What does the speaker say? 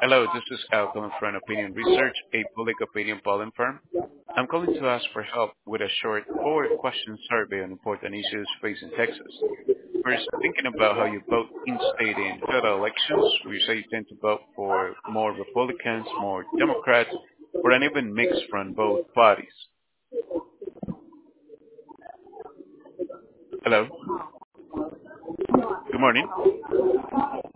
Hello, this is Kyle calling from Opinion Research, a public opinion polling firm. I'm calling to ask for help with a short four-question survey on important issues facing Texas. First, thinking about how you vote in-state in federal elections, we say you tend to vote for more Republicans, more Democrats, or an even mix from both parties. Hello, good morning.